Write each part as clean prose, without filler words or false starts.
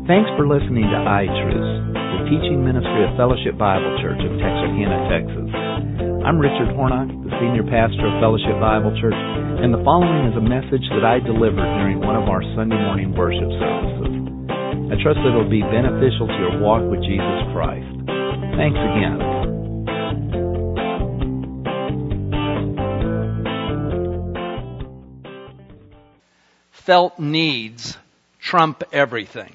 Thanks for listening to iTruths, the teaching ministry of Fellowship Bible Church of Texarkana, Texas. I'm Richard Hornock, the senior pastor of Fellowship Bible Church, and the following is a message that I delivered during one of our Sunday morning worship services. I trust that it will be beneficial to your walk with Jesus Christ. Thanks again. Felt needs trump everything.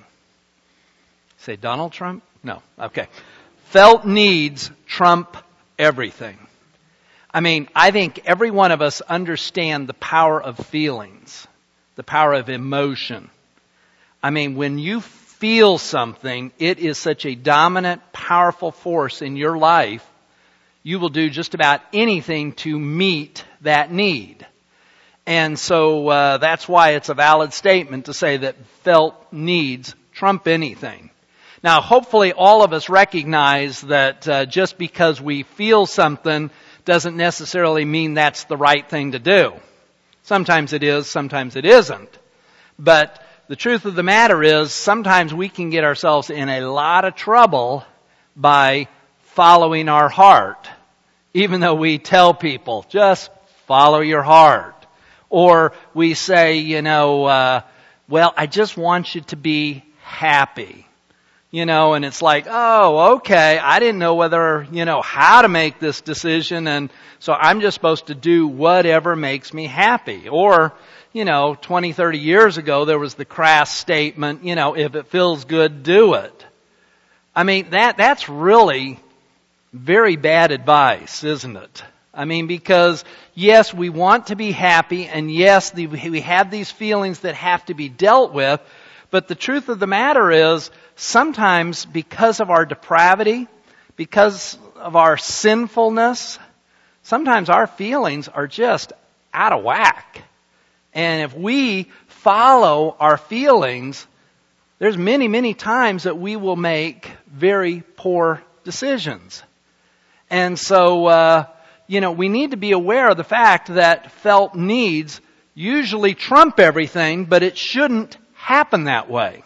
Say Donald Trump? No. Okay. Felt needs trump everything. I mean, I think every one of us understand the power of feelings, the power of emotion. I mean, when you feel something, it is such a dominant, powerful force in your life, you will do just about anything to meet that need. And so that's why it's a valid statement to say that felt needs trump anything. Now, hopefully all of us recognize that just because we feel something doesn't necessarily mean that's the right thing to do. Sometimes it is, sometimes it isn't. But the truth of the matter is sometimes we can get ourselves in a lot of trouble by following our heart, even though we tell people, just follow your heart. Or we say, well, I just want you to be happy. And it's like, oh, okay, I didn't know whether, how to make this decision, and so I'm just supposed to do whatever makes me happy. Or, 20, 30 years ago, there was the crass statement, if it feels good, do it. I mean, that's really very bad advice, isn't it? I mean, because, yes, we want to be happy, and yes, we have these feelings that have to be dealt with, but the truth of the matter is, sometimes because of our depravity, because of our sinfulness, sometimes our feelings are just out of whack. And if we follow our feelings, there's many, many times that we will make very poor decisions. And so, we need to be aware of the fact that felt needs usually trump everything, but it shouldn't happen that way.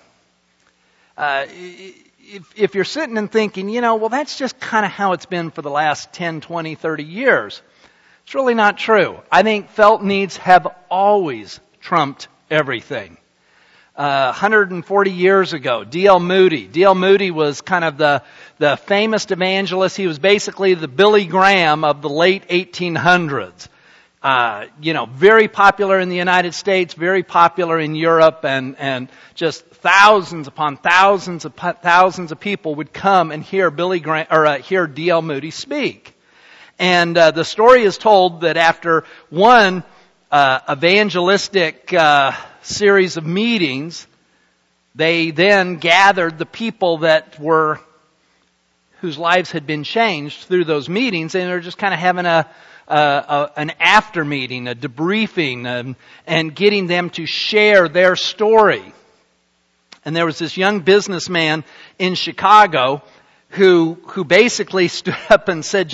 If you're sitting and thinking, well, that's just kind of how it's been for the last 10, 20, 30 years, it's really not true. I think felt needs have always trumped everything. 140 years ago, D.L. Moody. D.L. Moody was kind of the famous evangelist. He was basically the Billy Graham of the late 1800s. Very popular in the United States, very popular in Europe, and just thousands upon thousands of people would come and hear hear D.L. Moody speak. And the story is told that after one evangelistic series of meetings, they then gathered the people whose lives had been changed through those meetings, and they're just kind of having an after meeting, a debriefing, and getting them to share their story. And there was this young businessman in Chicago who basically stood up and said,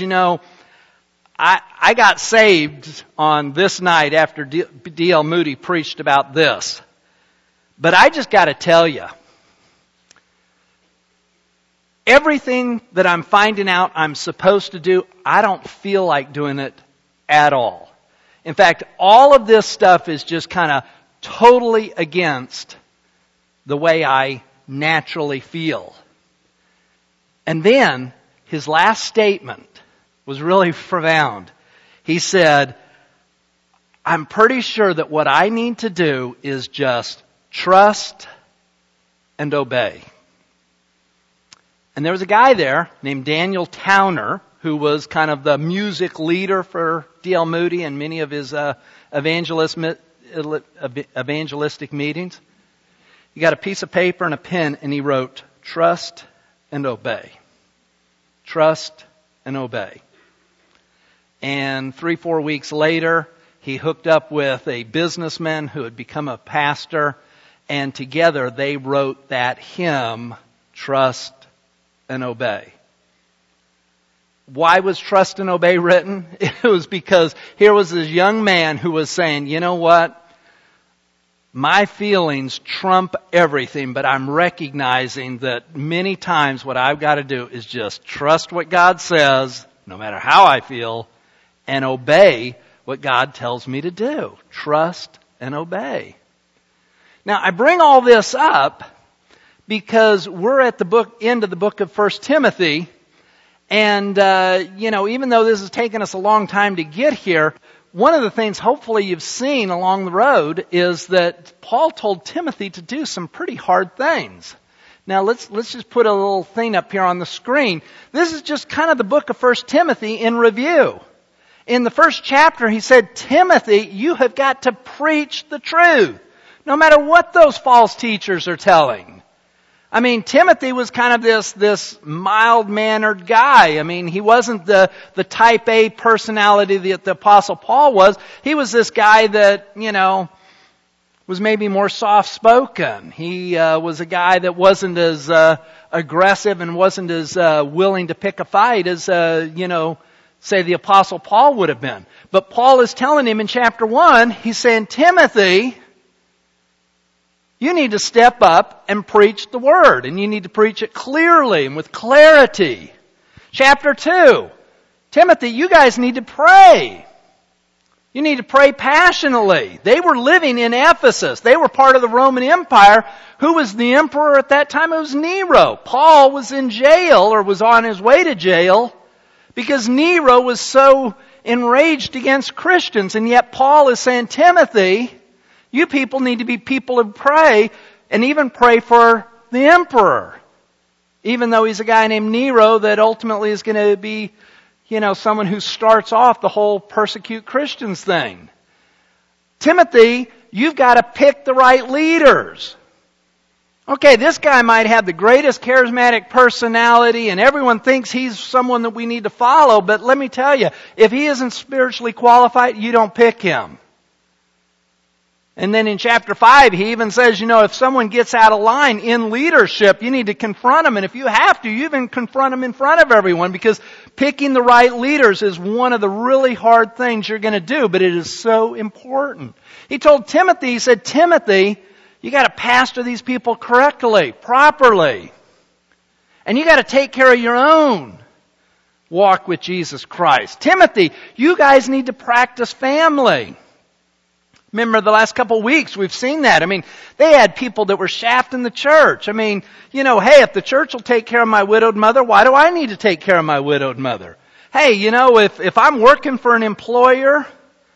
I got saved on this night after D.L. Moody preached about this. But I just got to tell you, everything that I'm finding out I'm supposed to do, I don't feel like doing it at all. In fact, all of this stuff is just kind of totally against the way I naturally feel. And then his last statement was really profound. He said, I'm pretty sure that what I need to do is just trust and obey. And there was a guy there named Daniel Towner, who was kind of the music leader for D.L. Moody and many of his evangelistic meetings. He got a piece of paper and a pen, and he wrote, trust and obey. Trust and obey. And 3-4 weeks later, he hooked up with a businessman who had become a pastor, and together they wrote that hymn, Trust and Obey. Why was Trust and Obey written? It was because here was this young man who was saying, you know what? my feelings trump everything, but I'm recognizing that many times what I've got to do is just trust what God says, no matter how I feel, and obey what God tells me to do. Trust and obey. Now, I bring all this up because we're at the end of the book of 1 Timothy, and, even though this has taken us a long time to get here, one of the things hopefully you've seen along the road is that Paul told Timothy to do some pretty hard things. Now let's just put a little thing up here on the screen. This is just kind of the book of 1 Timothy in review. In the first chapter he said, Timothy, you have got to preach the truth, no matter what those false teachers are telling. I mean, Timothy was kind of this mild-mannered guy. I mean, he wasn't the type A personality that the Apostle Paul was. He was this guy that, was maybe more soft-spoken. He was a guy that wasn't as aggressive and wasn't as willing to pick a fight as, say the Apostle Paul would have been. But Paul is telling him in chapter 1, he's saying, Timothy, you need to step up and preach the Word. And you need to preach it clearly and with clarity. Chapter 2. Timothy, you guys need to pray. You need to pray passionately. They were living in Ephesus. They were part of the Roman Empire. Who was the emperor at that time? It was Nero. Paul was in jail, or was on his way to jail, because Nero was so enraged against Christians. And yet Paul is saying, Timothy, you people need to be people who pray, and even pray for the emperor. Even though he's a guy named Nero that ultimately is going to be, someone who starts off the whole persecute Christians thing. Timothy, you've got to pick the right leaders. Okay, this guy might have the greatest charismatic personality and everyone thinks he's someone that we need to follow, but let me tell you, if he isn't spiritually qualified, you don't pick him. And then in chapter 5, he even says, if someone gets out of line in leadership, you need to confront them. And if you have to, you even confront them in front of everyone, because picking the right leaders is one of the really hard things you're going to do, but it is so important. He told Timothy, he said, Timothy, you got to pastor these people correctly, properly. And you got to take care of your own walk with Jesus Christ. Timothy, you guys need to practice family. Remember the last couple of weeks, we've seen that. I mean, they had people that were shafting the church. I mean, hey, if the church will take care of my widowed mother, why do I need to take care of my widowed mother? Hey, if I'm working for an employer,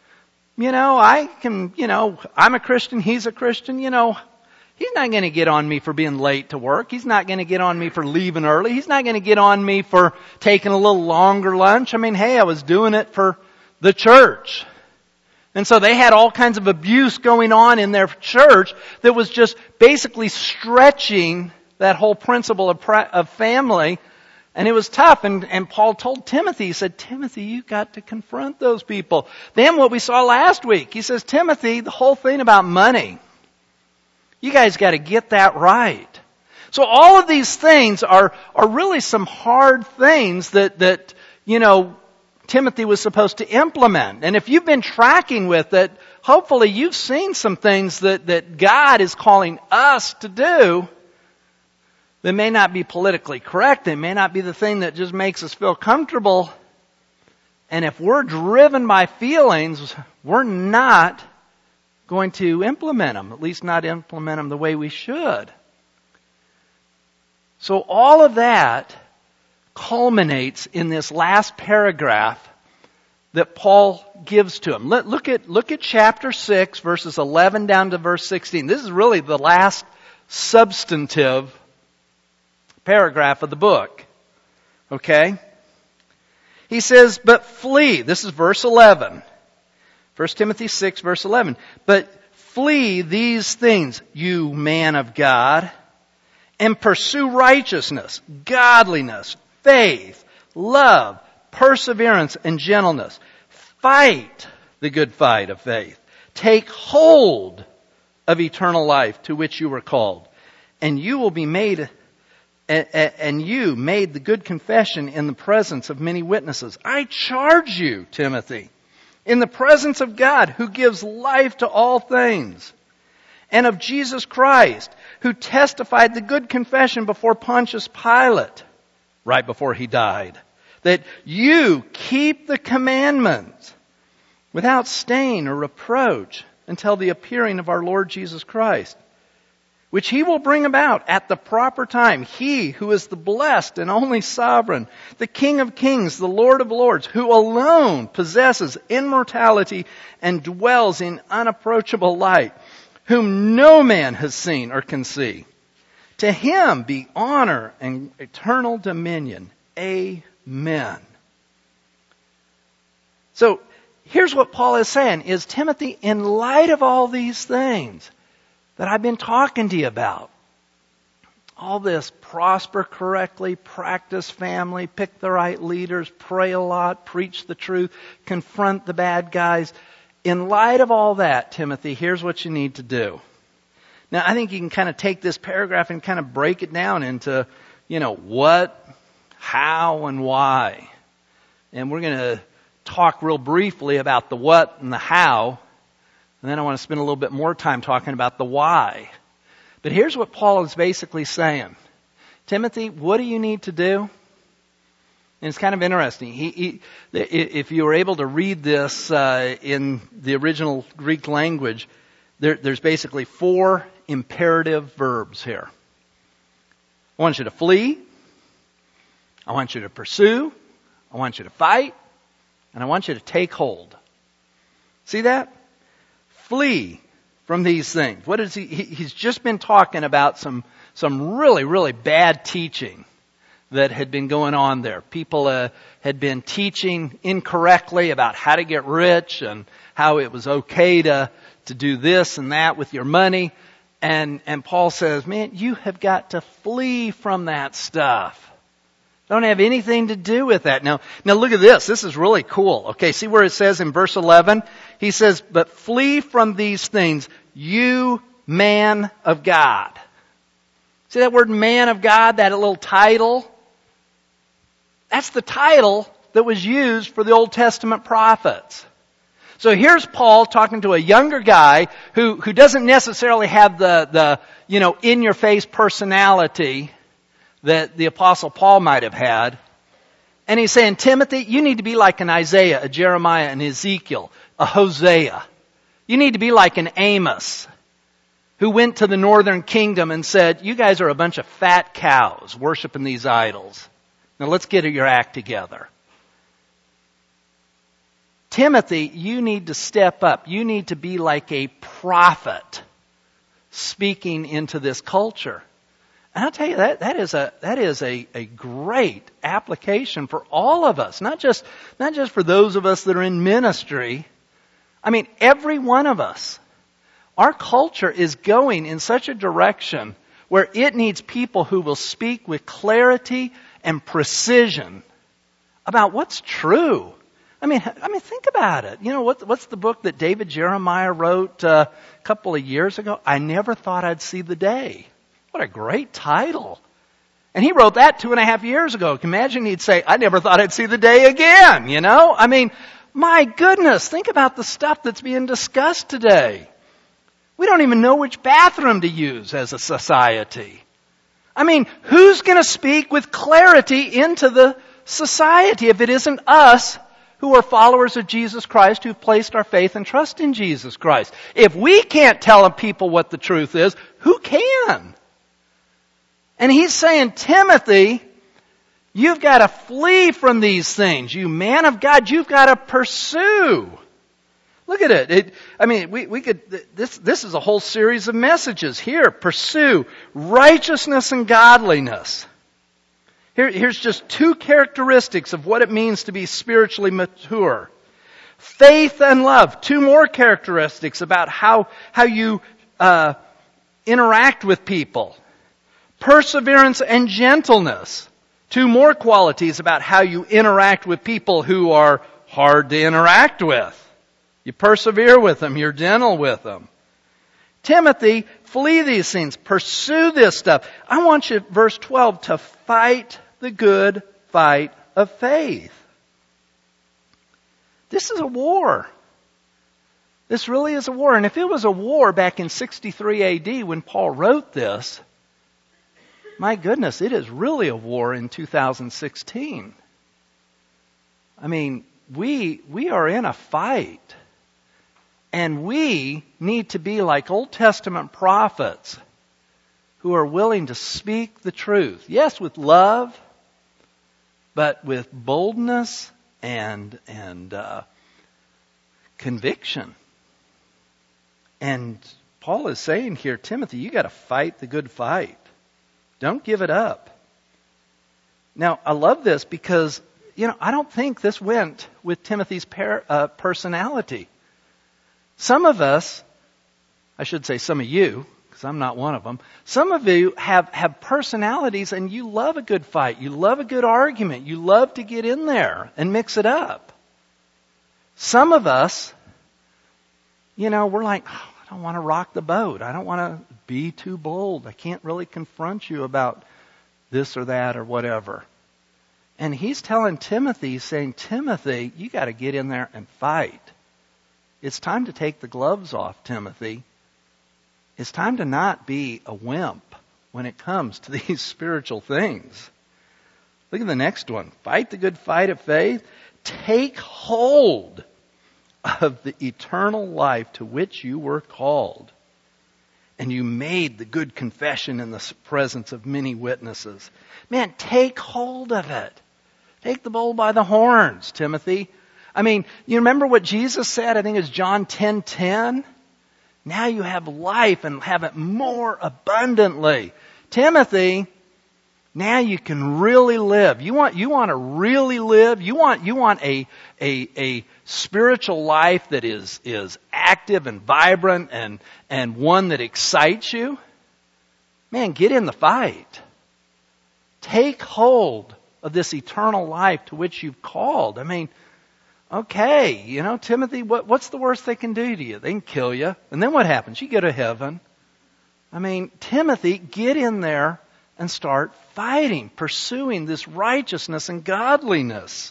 I can, I'm a Christian, he's a Christian, he's not going to get on me for being late to work. He's not going to get on me for leaving early. He's not going to get on me for taking a little longer lunch. I mean, hey, I was doing it for the church. And so they had all kinds of abuse going on in their church that was just basically stretching that whole principle of family. And it was tough. And Paul told Timothy, he said, Timothy, you've got to confront those people. Then what we saw last week, he says, Timothy, the whole thing about money, you guys got to get that right. So all of these things are really some hard things that Timothy was supposed to implement. And if you've been tracking with it, hopefully you've seen some things that God is calling us to do that may not be politically correct. They may not be the thing that just makes us feel comfortable. And if we're driven by feelings, we're not going to implement them, at least not implement them the way we should. So all of that culminates in this last paragraph that Paul gives to him. Look at chapter 6, verses 11 down to verse 16. This is really the last substantive paragraph of the book. Okay? He says, but flee. This is verse 11. 1 Timothy 6, verse 11. But flee these things, you man of God, and pursue righteousness, godliness, faith, love, perseverance, and gentleness. Fight the good fight of faith. Take hold of eternal life to which you were called. And you will be made, and you made the good confession in the presence of many witnesses. I charge you, Timothy, in the presence of God, who gives life to all things, and of Jesus Christ, who testified the good confession before Pontius Pilate, right before he died, that you keep the commandments without stain or reproach until the appearing of our Lord Jesus Christ, which He will bring about at the proper time. He who is the blessed and only sovereign, the King of kings, the Lord of lords, who alone possesses immortality and dwells in unapproachable light, whom no man has seen or can see. To Him be honor and eternal dominion. Amen. So, here's what Paul is saying, is Timothy, in light of all these things that I've been talking to you about, all this, prosper correctly, practice family, pick the right leaders, pray a lot, preach the truth, confront the bad guys. In light of all that, Timothy, here's what you need to do. Now, I think you can kind of take this paragraph and kind of break it down into, what, how, and why. And we're going to talk real briefly about the what and the how. And then I want to spend a little bit more time talking about the why. But here's what Paul is basically saying. Timothy, what do you need to do? And it's kind of interesting. If you were able to read this in the original Greek language, there's basically 4 imperative verbs here. I want you to flee. I want you to pursue. I want you to fight. And I want you to take hold. See that? Flee from these things. What is he? He's just been talking about some really, really bad teaching that had been going on there. People had been teaching incorrectly about how to get rich and how it was okay to do this and that with your money. And Paul says, man, you have got to flee from that stuff. Don't have anything to do with that. Now look at this. This is really cool. Okay, see where it says in verse 11? He says, but flee from these things, you man of God. See that word man of God, that little title? That's the title that was used for the Old Testament prophets. So here's Paul talking to a younger guy who doesn't necessarily have the in-your-face personality that the Apostle Paul might have had. And he's saying, Timothy, you need to be like an Isaiah, a Jeremiah, an Ezekiel, a Hosea. You need to be like an Amos, who went to the northern kingdom and said, you guys are a bunch of fat cows worshiping these idols. Now let's get your act together. Timothy, you need to step up. You need to be like a prophet speaking into this culture. And I'll tell you, that is a great application for all of us, not just for those of us that are in ministry. I mean, every one of us. Our culture is going in such a direction where it needs people who will speak with clarity and precision about what's true. I mean, think about it. What's the book that David Jeremiah wrote a couple of years ago? I Never Thought I'd See the Day. What a great title. And he wrote that 2.5 years ago. Imagine he'd say, I never thought I'd see the day again, I mean, my goodness, think about the stuff that's being discussed today. We don't even know which bathroom to use as a society. I mean, who's going to speak with clarity into the society if it isn't us who are followers of Jesus Christ, who've placed our faith and trust in Jesus Christ? If we can't tell people what the truth is, who can? And he's saying, Timothy, you've got to flee from these things. You man of God, you've got to pursue. Look at it. We could, this is a whole series of messages here. Pursue righteousness and godliness. Here's just 2 characteristics of what it means to be spiritually mature. Faith and love. 2 more characteristics about how you interact with people. Perseverance and gentleness. 2 more qualities about how you interact with people who are hard to interact with. You persevere with them. You're gentle with them. Timothy, flee these things. Pursue this stuff. I want you, verse 12, to fight the good fight of faith. This is a war. This really is a war. And if it was a war back in 63 AD when Paul wrote this, my goodness, it is really a war in 2016. I mean, we are in a fight. And we need to be like Old Testament prophets who are willing to speak the truth. Yes, with love, but with boldness and conviction. And Paul is saying here, Timothy, you got to fight the good fight. Don't give it up. Now, I love this because, I don't think this went with Timothy's personality. Some of us, I should say some of you, because I'm not one of them, some of you have personalities and you love a good fight. You love a good argument. You love to get in there and mix it up. Some of us, we're like, I don't want to rock the boat. I don't want to be too bold. I can't really confront you about this or that or whatever. And he's telling Timothy, saying, Timothy, you got to get in there and fight. It's time to take the gloves off, Timothy. It's time to not be a wimp when it comes to these spiritual things. Look at the next one. Fight the good fight of faith. Take hold of the eternal life to which you were called. And you made the good confession in the presence of many witnesses. Man, take hold of it. Take the bull by the horns, Timothy. I mean, you remember what Jesus said? I think it's John 10:10. Now you have life and have it more abundantly. Timothy, now you can really live. You want to really live? You want a spiritual life that is active and vibrant and one that excites you? Man, get in the fight. Take hold of this eternal life to which you've called. I mean, okay, Timothy, what's the worst they can do to you? They can kill you. And then what happens? You go to heaven. I mean, Timothy, get in there and start fighting, pursuing this righteousness and godliness.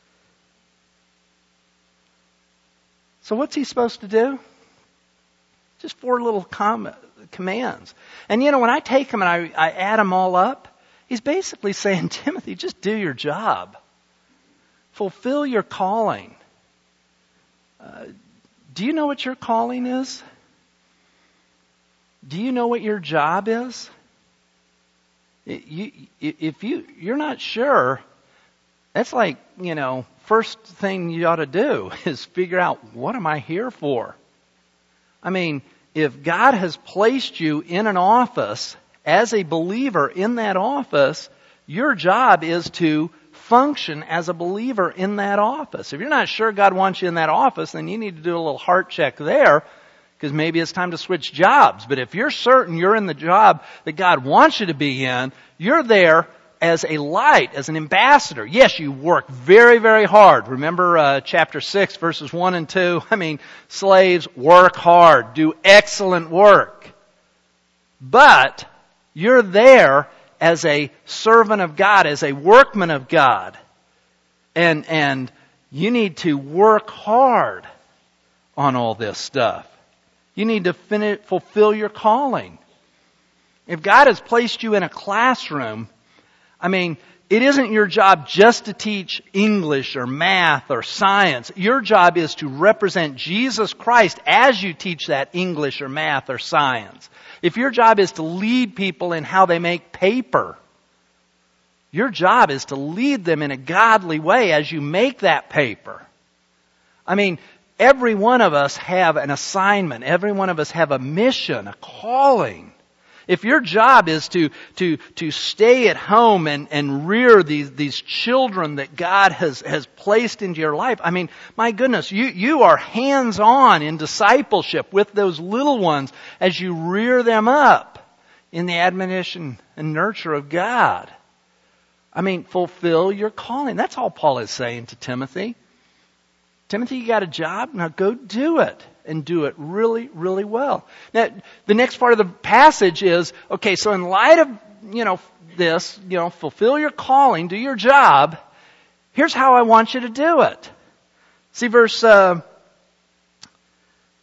So what's he supposed to do? Just 4 little commands. And when I take them and I add them all up, he's basically saying, Timothy, just do your job. Fulfill your calling. Do you know what your calling is? Do you know what your job is? If you're not sure, that's like, first thing you ought to do is figure out, what am I here for? I mean, if God has placed you in an office as a believer in that office, your job is to function as a believer in that office. If you're not sure God wants you in that office, then you need to do a little heart check there, because maybe it's time to switch jobs. But if you're certain you're in the job that God wants you to be in, you're there as a light, as an ambassador. Yes, you work very, very hard. Remember chapter 6, verses 1 and 2? I mean, slaves, work hard, do excellent work. But you're there as a servant of God, as a workman of God. And you need to work hard on all this stuff. You need to fulfill your calling. If God has placed you in a classroom, I mean, it isn't your job just to teach English or math or science. Your job is to represent Jesus Christ as you teach that English or math or science. If your job is to lead people in how they make paper, your job is to lead them in a godly way as you make that paper. I mean, every one of us have an assignment. Every one of us have a mission, a calling. If your job is to stay at home and rear these children that God has placed into your life, I mean, my goodness, you are hands-on in discipleship with those little ones as you rear them up in the admonition and nurture of God. I mean, fulfill your calling. That's all Paul is saying to Timothy. Timothy, you got a job? Now go do it. And do it really, really well. Now, the next part of the passage is, okay, so in light of, this, fulfill your calling, do your job, here's how I want you to do it. See verse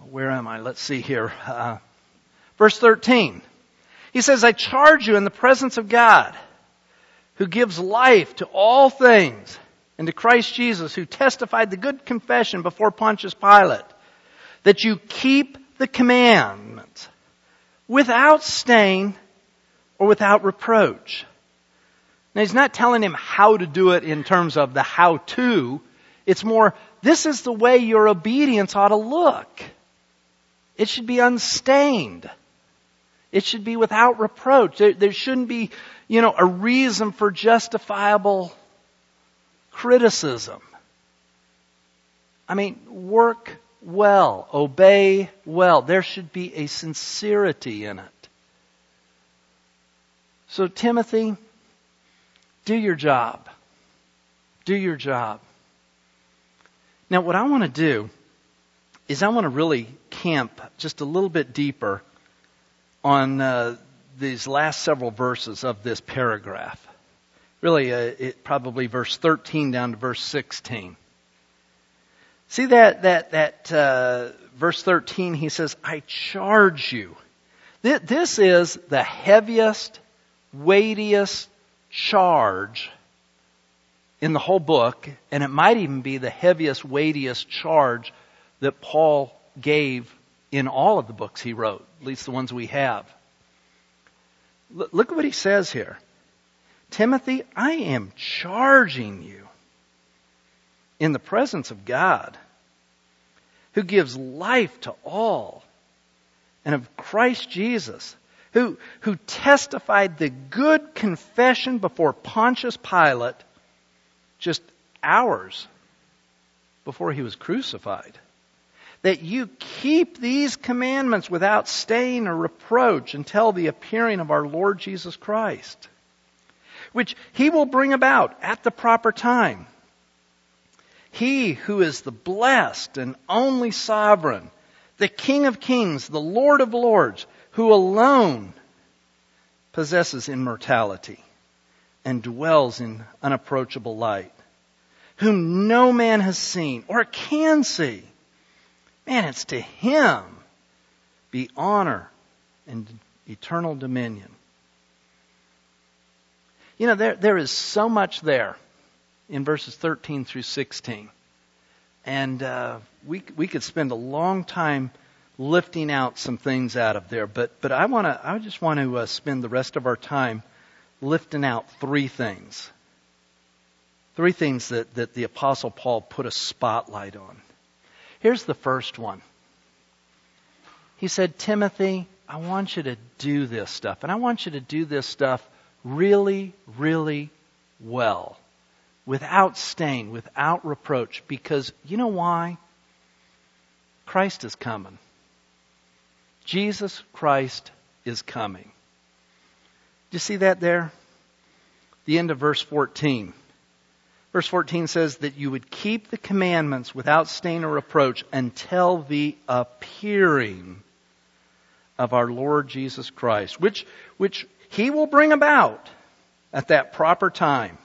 where am I? Let's see here. Verse 13. He says, I charge you in the presence of God, who gives life to all things, and to Christ Jesus, who testified the good confession before Pontius Pilate, that you keep the commandments without stain or without reproach. Now, he's not telling him how to do it in terms of the how-to. It's more, this is the way your obedience ought to look. It should be unstained. It should be without reproach. There shouldn't be, a reason for justifiable criticism. I mean, work well, obey well. There should be a sincerity in it. So, Timothy, do your job. Do your job. Now, what I want to do is I want to really camp just a little bit deeper on these last several verses of this paragraph. Really, probably verse 13 down to verse 16. See that verse 13, he says, I charge you. This is the heaviest, weightiest charge in the whole book, and it might even be the heaviest, weightiest charge that Paul gave in all of the books he wrote, at least the ones we have. Look at what he says here. Timothy, I am charging you in the presence of God, who gives life to all, and of Christ Jesus, who testified the good confession before Pontius Pilate just hours before he was crucified. That you keep these commandments without stain or reproach until the appearing of our Lord Jesus Christ, which he will bring about at the proper time. He who is the blessed and only sovereign, the King of kings, the Lord of lords, who alone possesses immortality and dwells in unapproachable light, whom no man has seen or can see. Man, it's to him be honor and eternal dominion. There is so much there in verses 13 through 16. And we could spend a long time lifting out some things out of there. But I just want to spend the rest of our time lifting out three things. Three things that the Apostle Paul put a spotlight on. Here's the first one. He said, Timothy, I want you to do this stuff. And I want you to do this stuff really, really well. Without stain, without reproach. Because you know why? Christ is coming. Jesus Christ is coming. Do you see that there? The end of verse 14. Verse 14 says that you would keep the commandments without stain or reproach until the appearing of our Lord Jesus Christ, which he will bring about at that proper time.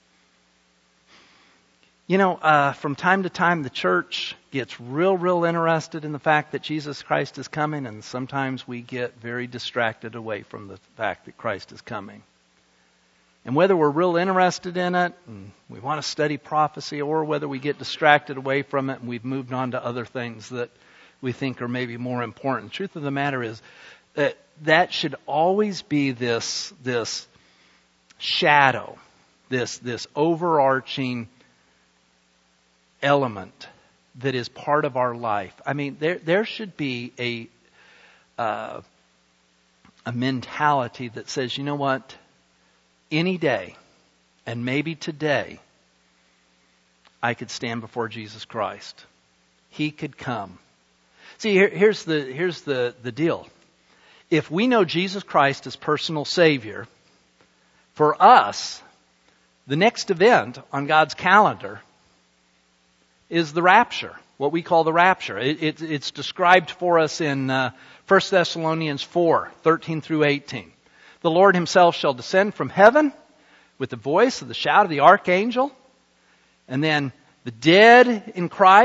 From time to time, the church gets real interested in the fact that Jesus Christ is coming, and sometimes we get very distracted away from the fact that Christ is coming. And whether we're real interested in it, and we want to study prophecy, or whether we get distracted away from it and we've moved on to other things that we think are maybe more important. The truth of the matter is that should always be this shadow, this overarching element that is part of our life. I mean, there should be a mentality that says, you know what? Any day, and maybe today, I could stand before Jesus Christ. He could come. See, here's the deal. If we know Jesus Christ as personal Savior, for us, the next event on God's calendar is the rapture, what we call the rapture. It's described for us in 1 Thessalonians 4, 13 through 18. The Lord himself shall descend from heaven with the voice of the shout of the archangel. And then the dead in Christ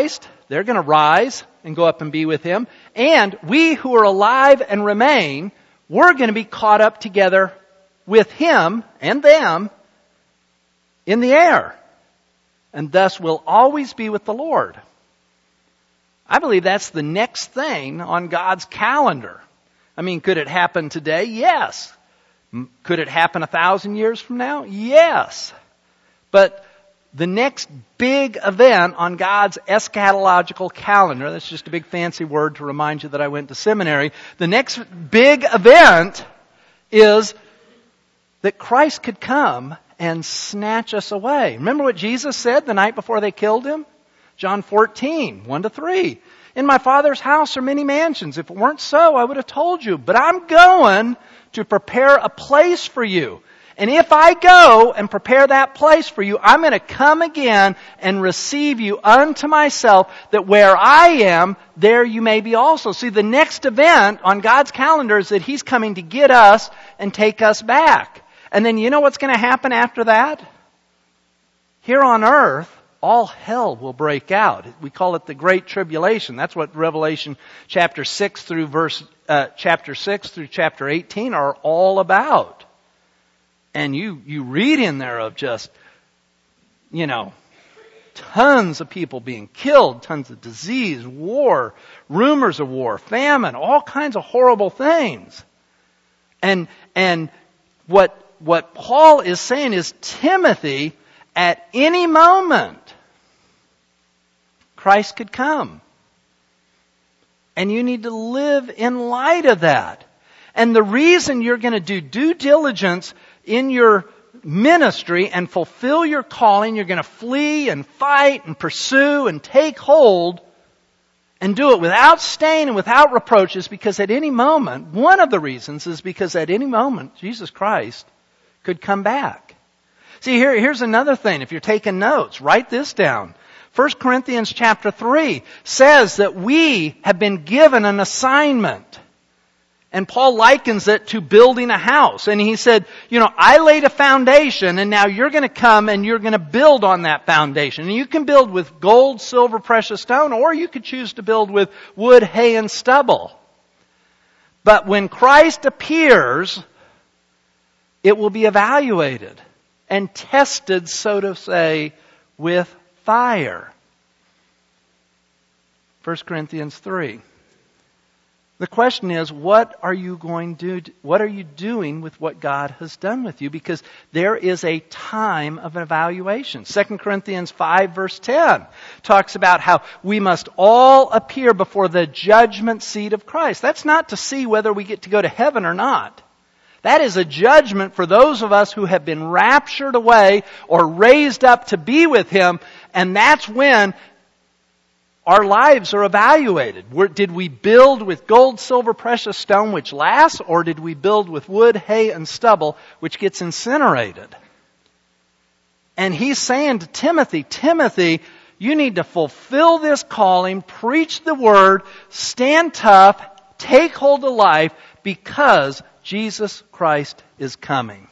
they're going to rise and go up and be with Him. And we who are alive and remain, we're going to be caught up together with Him and them in the air. And thus we'll always be with the Lord. I believe that's the next thing on God's calendar. I mean, could it happen today? Yes. Could it happen 1,000 years from now? Yes. But the next big event on God's eschatological calendar, that's just a big fancy word to remind you that I went to seminary. The next big event is that Christ could come and snatch us away. Remember what Jesus said the night before they killed Him? John 14, 1-3. In my Father's house are many mansions. If it weren't so, I would have told you. But I'm going to prepare a place for you. And if I go and prepare that place for you, I'm going to come again and receive you unto myself, that where I am, there you may be also. See, the next event on God's calendar is that He's coming to get us and take us back. And then you know what's going to happen after that? Here on earth, all hell will break out. We call it the Great Tribulation. That's what Revelation chapter 6 through chapter 18 are all about. And you read in there of just, tons of people being killed, tons of disease, war, rumors of war, famine, all kinds of horrible things. And what Paul is saying is, Timothy, at any moment, Christ could come. And you need to live in light of that. And the reason you're going to do due diligence in your ministry and fulfill your calling, you're going to flee and fight and pursue and take hold and do it without stain and without reproach, is because at any moment, one of the reasons is because at any moment, Jesus Christ could come back. See, here's another thing. If you're taking notes, write this down. 1 Corinthians chapter 3 says that we have been given an assignment. And Paul likens it to building a house. And he said, I laid a foundation, and now you're going to come and you're going to build on that foundation. And you can build with gold, silver, precious stone, or you could choose to build with wood, hay, and stubble. But when Christ appears, it will be evaluated and tested, so to say, with fire. 1 Corinthians 3. The question is, what are you doing with what God has done with you? Because there is a time of evaluation. 2 Corinthians 5 verse 10 talks about how we must all appear before the judgment seat of Christ. That's not to see whether we get to go to heaven or not. That is a judgment for those of us who have been raptured away or raised up to be with Him. And that's when our lives are evaluated. Did we build with gold, silver, precious stone, which lasts, or did we build with wood, hay, and stubble, which gets incinerated? And he's saying to Timothy, you need to fulfill this calling, preach the word, stand tough, take hold of life, because Jesus Christ is coming.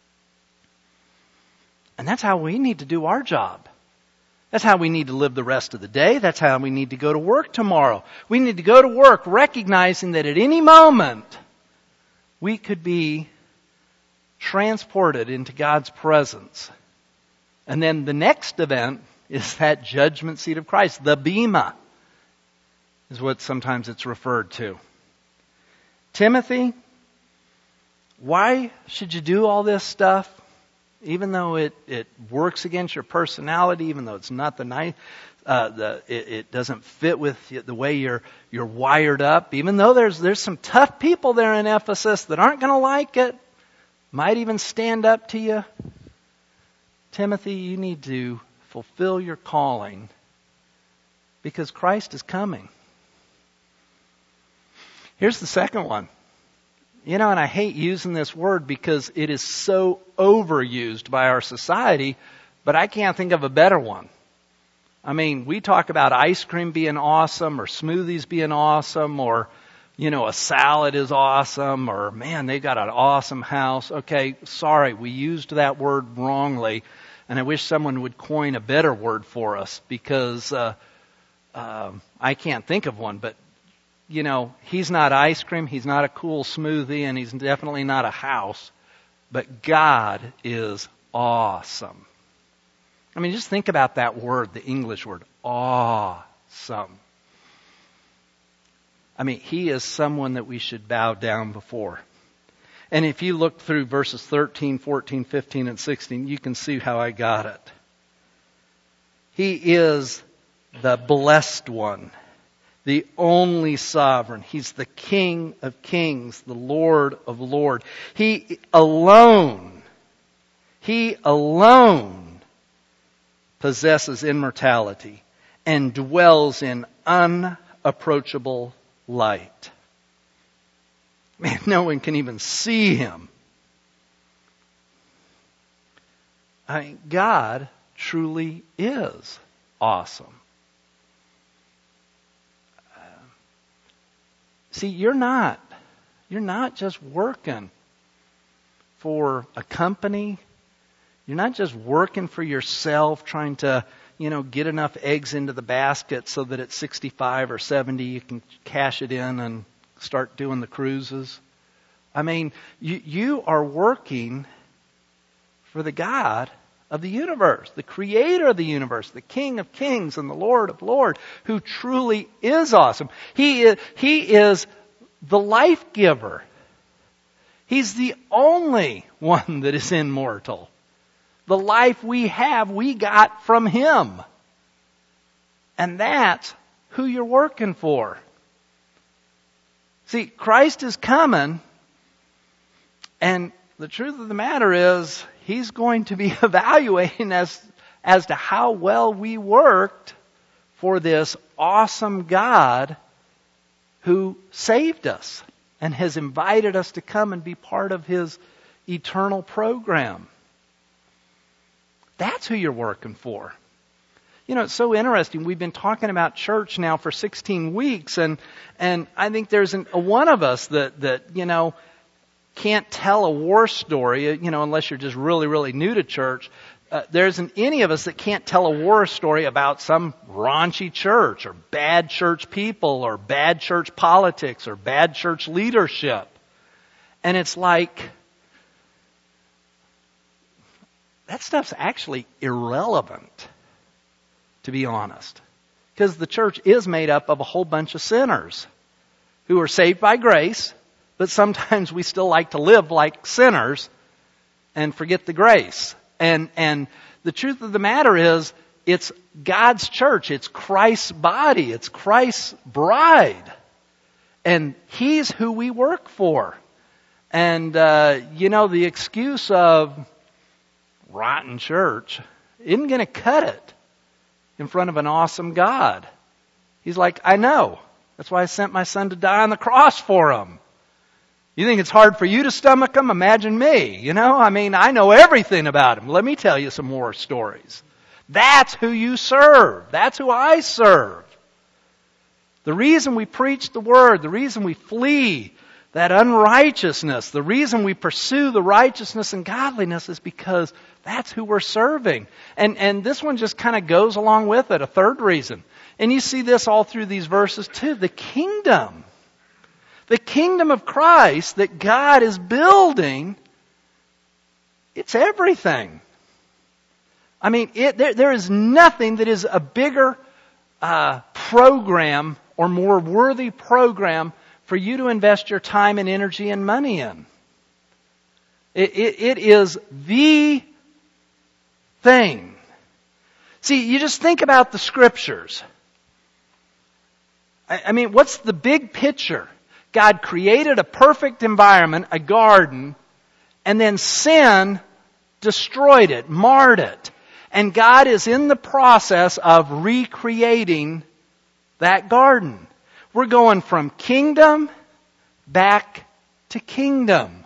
And that's how we need to do our job. That's how we need to live the rest of the day. That's how we need to go to work tomorrow. We need to go to work recognizing that at any moment we could be transported into God's presence. And then the next event is that judgment seat of Christ. The Bema is what sometimes it's referred to. Timothy, why should you do all this stuff? Even though it works against your personality, even though it's not it doesn't fit with the way you're wired up. Even though there's some tough people there in Ephesus that aren't going to like it, might even stand up to you. Timothy, you need to fulfill your calling because Christ is coming. Here's the second one. And I hate using this word because it is so overused by our society, but I can't think of a better one. I mean, we talk about ice cream being awesome, or smoothies being awesome, or, a salad is awesome, or, man, they got an awesome house. Okay, sorry, we used that word wrongly, and I wish someone would coin a better word for us, because I can't think of one, but He's not ice cream, He's not a cool smoothie, and He's definitely not a house. But God is awesome. I mean, just think about that word, the English word, awesome. I mean, He is someone that we should bow down before. And if you look through verses 13, 14, 15, and 16, you can see how I got it. He is the blessed one, the only sovereign. He's the King of kings, the Lord of lords. He alone possesses immortality and dwells in unapproachable light. Man, no one can even see Him. I mean, God truly is awesome. See, you're not just working for a company. You're not just working for yourself, trying to, get enough eggs into the basket so that at 65 or 70 you can cash it in and start doing the cruises. I mean, you are working for the God of the universe, the Creator of the universe, the King of kings and the Lord of lords, who truly is awesome. He is the life giver. He's the only one that is immortal. The life we have, we got from Him. And that's who you're working for. See, Christ is coming, and the truth of the matter is, He's going to be evaluating as to how well we worked for this awesome God who saved us and has invited us to come and be part of His eternal program. That's who you're working for. It's so interesting. We've been talking about church now for 16 weeks, and I think there's a one of us that can't tell a war story, unless you're just really, really new to church. There isn't any of us that can't tell a war story about some raunchy church or bad church people or bad church politics or bad church leadership. And it's like, that stuff's actually irrelevant, to be honest. Because the church is made up of a whole bunch of sinners who are saved by grace, but sometimes we still like to live like sinners and forget the grace. And the truth of the matter is, it's God's church. It's Christ's body. It's Christ's bride. And He's who we work for. And, the excuse of rotten church isn't going to cut it in front of an awesome God. He's like, I know. That's why I sent my Son to die on the cross for them. You think it's hard for you to stomach them? Imagine me, I know everything about Him. Let me tell you some more stories. That's who you serve. That's who I serve. The reason we preach the Word, the reason we flee that unrighteousness, the reason we pursue the righteousness and godliness is because that's who we're serving. And this one just kind of goes along with it, a third reason. And you see this all through these verses too. The kingdom of Christ that God is building, it's everything. I mean, there is nothing that is a bigger program or more worthy program for you to invest your time and energy and money in. It is the thing. See, you just think about the Scriptures. I mean, what's the big picture? God created a perfect environment, a garden, and then sin destroyed it, marred it. And God is in the process of recreating that garden. We're going from kingdom back to kingdom.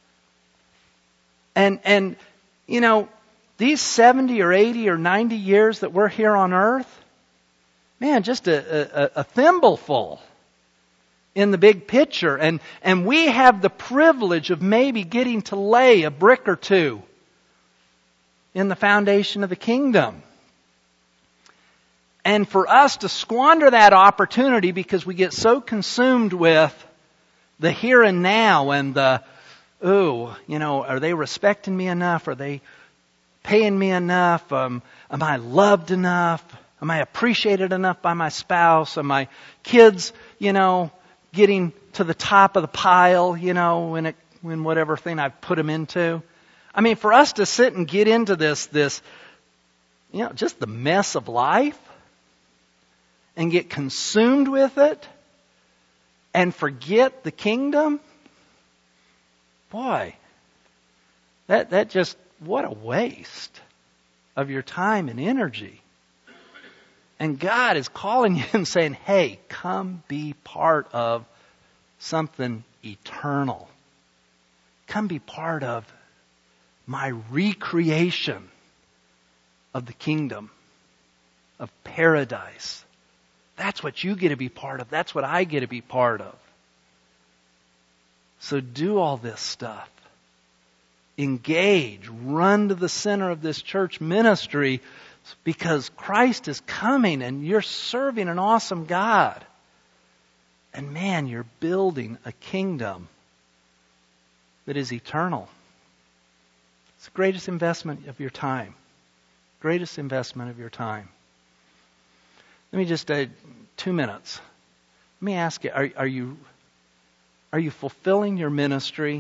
And these 70 or 80 or 90 years that we're here on earth, man, just a thimbleful in the big picture. And we have the privilege of maybe getting to lay a brick or two in the foundation of the kingdom. And for us to squander that opportunity because we get so consumed with the here and now and the, are they respecting me enough? Are they paying me enough? Am I loved enough? Am I appreciated enough by my spouse? Are my kids, getting to the top of the pile, when whatever thing I've put them into? I mean, for us to sit and get into this, just the mess of life and get consumed with it and forget the kingdom, boy, that just, what a waste of your time and energy. And God is calling you and saying, hey, come be part of something eternal. Come be part of my recreation of the kingdom, of paradise. That's what you get to be part of. That's what I get to be part of. So do all this stuff. Engage. Run to the center of this church ministry because Christ is coming and you're serving an awesome God. And man, you're building a kingdom that is eternal. It's the greatest investment of your time. Greatest investment of your time. Let me just 2 minutes. Let me ask you: Are you fulfilling your ministry?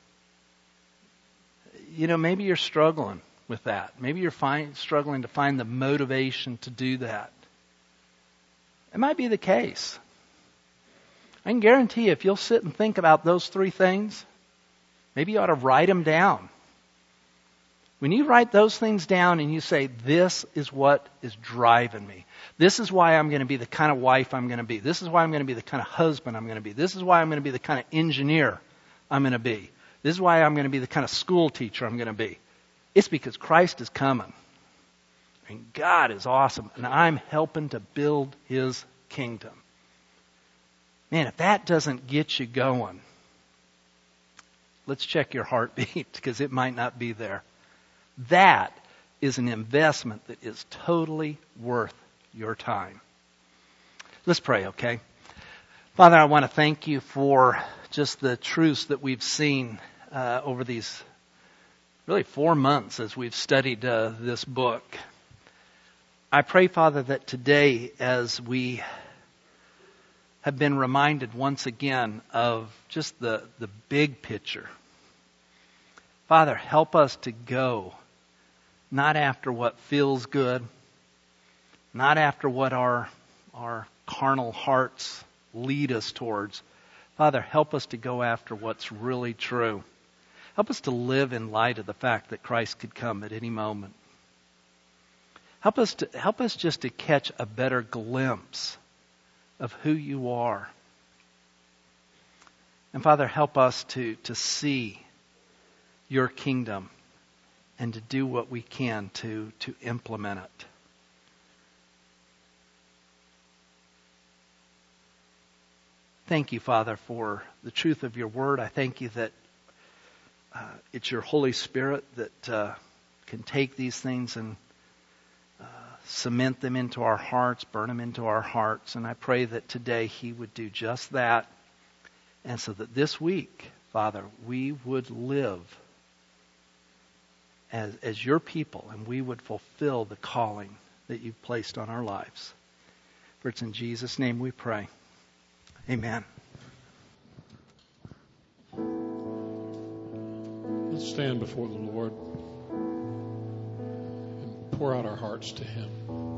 Maybe you're struggling with that. Maybe you're struggling to find the motivation to do that. It might be the case. I can guarantee you, if you'll sit and think about those 3 things, maybe you ought to write them down. When you write those things down and you say, this is what is driving me. This is why I'm going to be the kind of wife I'm going to be. This is why I'm going to be the kind of husband I'm going to be. This is why I'm going to be the kind of engineer I'm going to be. This is why I'm going to be the kind of school teacher I'm going to be. It's because Christ is coming. And God is awesome. And I'm helping to build His kingdom. Man, if that doesn't get you going, let's check your heartbeat because it might not be there. That is an investment that is totally worth your time. Let's pray, okay? Father, I want to thank you for just the truths that we've seen over these really 4 months as we've studied this book. I pray, Father, that today as we have been reminded once again of just the big picture, Father, help us to go not after what feels good, not after what our carnal hearts lead us towards. Father, help us to go after what's really true. Help us to live in light of the fact that Christ could come at any moment. Help us just to catch a better glimpse of who you are. And Father, help us to see your kingdom and to do what we can to implement it. Thank you, Father, for the truth of your word. I thank you that it's your Holy Spirit that can take these things and cement them into our hearts, burn them into our hearts. And I pray that today He would do just that. And so that this week, Father, we would live as your people and we would fulfill the calling that you've placed on our lives. For it's in Jesus' name we pray. Amen. Let's stand before the Lord and pour out our hearts to Him.